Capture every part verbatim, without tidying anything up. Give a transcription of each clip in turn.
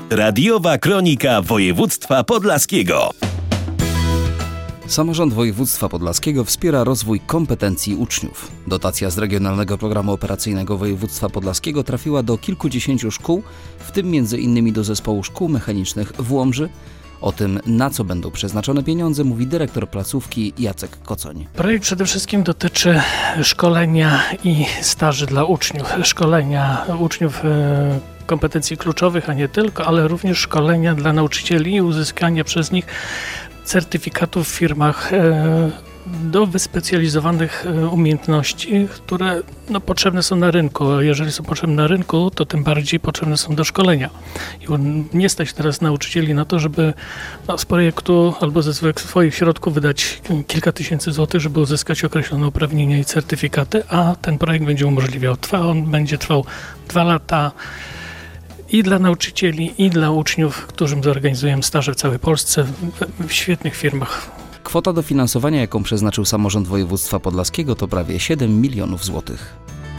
Radiowa Kronika Województwa Podlaskiego. Samorząd Województwa Podlaskiego wspiera rozwój kompetencji uczniów. Dotacja z Regionalnego Programu Operacyjnego Województwa Podlaskiego trafiła do kilkudziesięciu szkół, w tym między innymi do Zespołu Szkół Mechanicznych w Łomży. O tym, na co będą przeznaczone pieniądze, mówi dyrektor placówki Jacek Kocoń. Projekt przede wszystkim dotyczy szkolenia i staży dla uczniów. Szkolenia uczniów kompetencji kluczowych, a nie tylko, ale również szkolenia dla nauczycieli i uzyskania przez nich certyfikatów w firmach do wyspecjalizowanych umiejętności, które no, potrzebne są na rynku. A jeżeli są potrzebne na rynku, to tym bardziej potrzebne są do szkolenia. I nie stać teraz nauczycieli na to, żeby no, z projektu albo ze swoich środków wydać kilka tysięcy złotych, żeby uzyskać określone uprawnienia i certyfikaty, a ten projekt będzie umożliwiał. Trwa, on będzie trwał dwa lata. I dla nauczycieli, i dla uczniów, którym zorganizujemy staże w całej Polsce w, w świetnych firmach. Kwota dofinansowania, jaką przeznaczył samorząd województwa podlaskiego, to prawie siedem milionów złotych.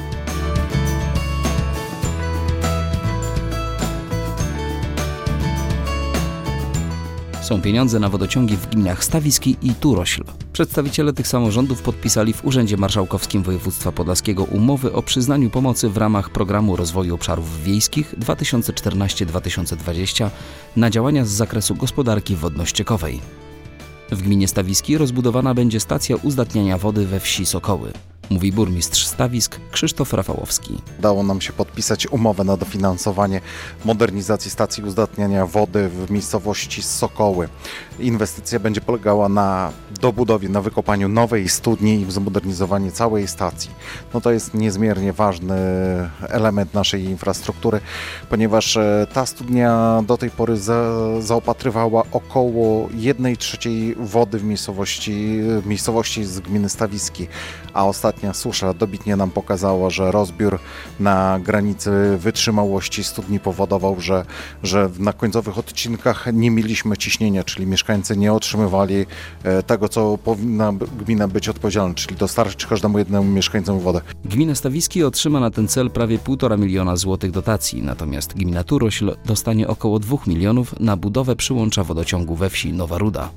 Są pieniądze na wodociągi w gminach Stawiski i Turośl. Przedstawiciele tych samorządów podpisali w Urzędzie Marszałkowskim Województwa Podlaskiego umowy o przyznaniu pomocy w ramach Programu Rozwoju Obszarów Wiejskich dwa tysiące czternaście do dwa tysiące dwudziestego na działania z zakresu gospodarki wodno-ściekowej. W gminie Stawiski rozbudowana będzie stacja uzdatniania wody we wsi Sokoły, mówi burmistrz Stawisk Krzysztof Rafałowski. Udało nam się podpisać umowę na dofinansowanie modernizacji stacji uzdatniania wody w miejscowości Sokoły. Inwestycja będzie polegała na dobudowie, na wykopaniu nowej studni i zmodernizowaniu całej stacji. No to jest niezmiernie ważny element naszej infrastruktury, ponieważ ta studnia do tej pory za, zaopatrywała około jednej trzeciej wody w miejscowości, w miejscowości z gminy Stawiski, a ostatnia susza dobitnie nam pokazała, że rozbiór na granicy wytrzymałości studni powodował, że, że na końcowych odcinkach nie mieliśmy ciśnienia, czyli mieszkańcy nie otrzymywali tego, co powinna gmina być odpowiedzialna, czyli dostarczyć każdemu jednemu mieszkańcowi wodę. Gmina Stawiski otrzyma na ten cel prawie półtora miliona złotych dotacji, natomiast gmina Turośl dostanie około dwóch milionów na budowę przyłącza wodociągu we wsi Nowa Ruda.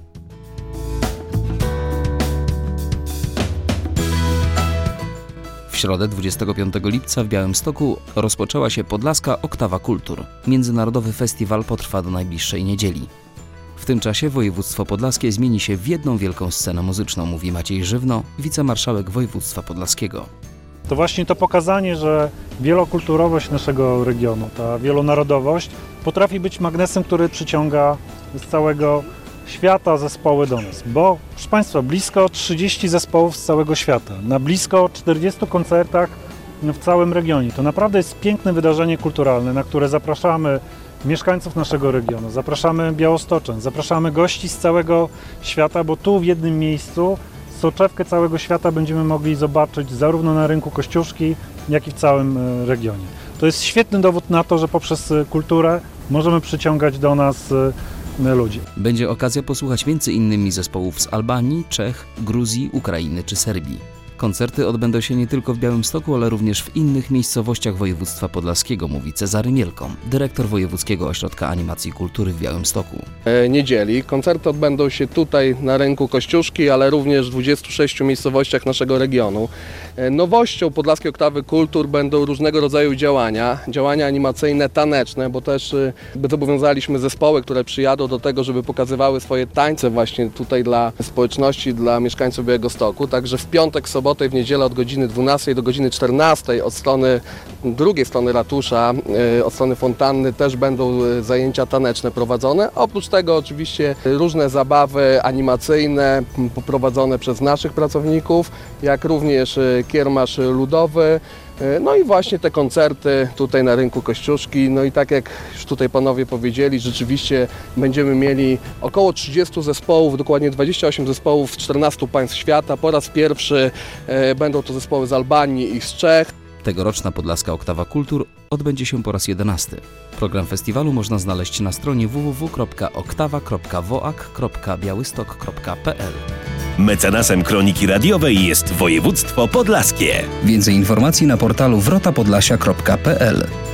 W środę dwudziestego piątego lipca w Białymstoku rozpoczęła się Podlaska Oktawa Kultur. Międzynarodowy festiwal potrwa do najbliższej niedzieli. W tym czasie województwo podlaskie zmieni się w jedną wielką scenę muzyczną, mówi Maciej Żywno, wicemarszałek województwa podlaskiego. To właśnie to pokazanie, że wielokulturowość naszego regionu, ta wielonarodowość potrafi być magnesem, który przyciąga z całego świata zespoły do nas, bo proszę Państwa, blisko trzydzieści zespołów z całego świata, na blisko czterdziestu koncertach w całym regionie. To naprawdę jest piękne wydarzenie kulturalne, na które zapraszamy mieszkańców naszego regionu, zapraszamy białostoczan, zapraszamy gości z całego świata, bo tu w jednym miejscu soczewkę całego świata będziemy mogli zobaczyć zarówno na rynku Kościuszki, jak i w całym regionie. To jest świetny dowód na to, że poprzez kulturę możemy przyciągać do nas ludzi. Będzie okazja posłuchać między innymi zespołów z Albanii, Czech, Gruzji, Ukrainy czy Serbii. Koncerty odbędą się nie tylko w Białymstoku, ale również w innych miejscowościach województwa podlaskiego, mówi Cezary Mielkom, dyrektor Wojewódzkiego Ośrodka Animacji i Kultury w Białymstoku. Niedzieli. Koncerty odbędą się tutaj na rynku Kościuszki, ale również w dwudziestu sześciu miejscowościach naszego regionu. Nowością Podlaskiej Oktawy Kultur będą różnego rodzaju działania, działania animacyjne, taneczne, bo też zobowiązaliśmy zespoły, które przyjadą do tego, żeby pokazywały swoje tańce właśnie tutaj dla społeczności, dla mieszkańców Białegostoku. Także w piątek, sobotę i w niedzielę od godziny dwunastej do godziny czternastej od strony drugiej strony ratusza, od strony fontanny też będą zajęcia taneczne prowadzone. Oprócz tego oczywiście różne zabawy animacyjne poprowadzone przez naszych pracowników, jak również kiermasz ludowy. No i właśnie te koncerty tutaj na rynku Kościuszki, no i tak jak już tutaj panowie powiedzieli, rzeczywiście będziemy mieli około trzydziestu zespołów, dokładnie dwadzieścia osiem zespołów z czternastu państw świata. Po raz pierwszy e, będą to zespoły z Albanii i z Czech. Tegoroczna Podlaska Oktawa Kultur odbędzie się po raz jedenasty. Program festiwalu można znaleźć na stronie w w w kropka oktawa kropka woak kropka białystok kropka p l. Mecenasem Kroniki Radiowej jest województwo podlaskie. Więcej informacji na portalu wrota podlasia kropka p l.